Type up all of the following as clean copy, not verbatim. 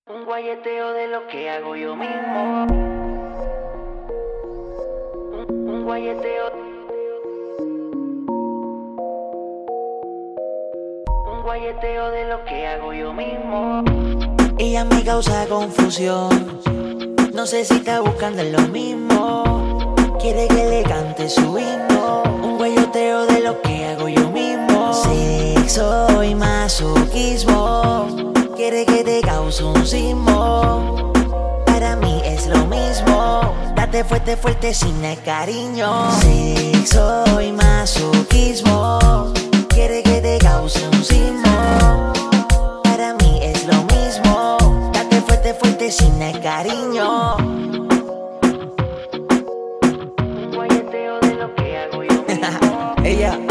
Un guayeteo de lo que hago yo mismo. Un guayeteo. Un guayeteo de lo que hago yo mismo. Ella me causa confusión. No sé si está buscando lo mismo. Quiere que le cante su himno. Un guayoteo de lo que hago yo mismo. Sexo y masoquismo. Quiere que te cause un sismo. Para mí es lo mismo. Date fuerte, fuerte sin el cariño. Sexo y masoquismo. Quiere que te cause un sismo. Para mí es lo mismo. Date fuerte, fuerte sin el cariño. Un guayeteo de lo que hago yo mismo. Ella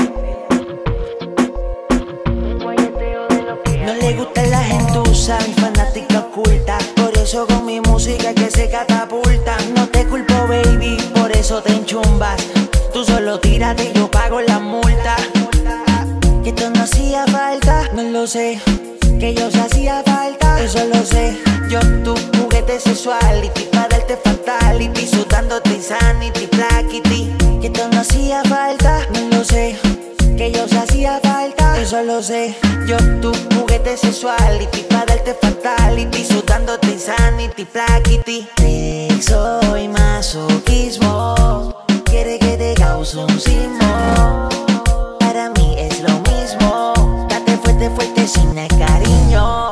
Un guayeteo de lo que no hago le gusta la gentuza, mi fanática oculta. Por eso con mi música que se catapulta. No te culpo, baby, por eso te enchumbas. Tú solo tírate y yo pago la multa. Que esto no hacía falta, no lo sé. Que yo se hacía falta, eso lo sé. Yo tu juguete sexuality, para darte fatality, sudándote insanity, plaquity. Que esto no hacía falta, no lo sé. Que yo se hacía falta, eso lo sé. Yo tu juguete sexuality, para darte fatality, sudándote insanity, plaquity. Sexo y masoquismo. Quiere que te cause un sismo. Para mí es lo mismo. Date fuerte, fuerte sin el cariño.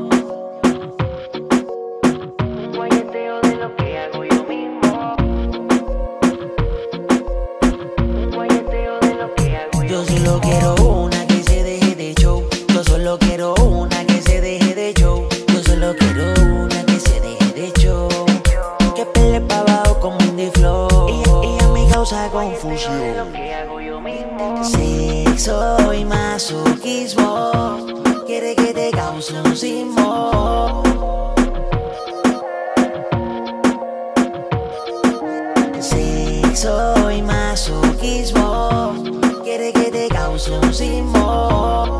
Un guayeteo de lo que hago yo mismo. Un guayeteo de lo que hago yo Yo solo quiero una que se deje de show. Yo solo quiero una que se deje de show. Yo solo quiero una que se deje de show. Que pele pa' abajo como Indie Flow. Ella me causa de confusión. lo que hago yo mismo. Sexo y masoquismo. Quiere que te cause un sismo. Sexo y masoquismo. Quiere que te cause un sismo.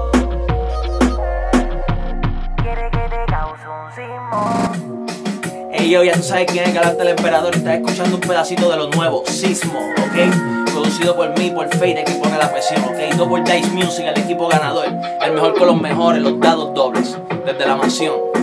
Quiere que te cause un sismo. Hey yo, ya tú sabes quién es Galante el Emperador. Estás escuchando un pedacito de lo nuevo, Sismo, ¿ok? Producido por mí, por Fade, que pone la presión, ¿ok? Double Dice Music, el equipo ganador. El mejor con los mejores, los dados dobles. Desde la mansión.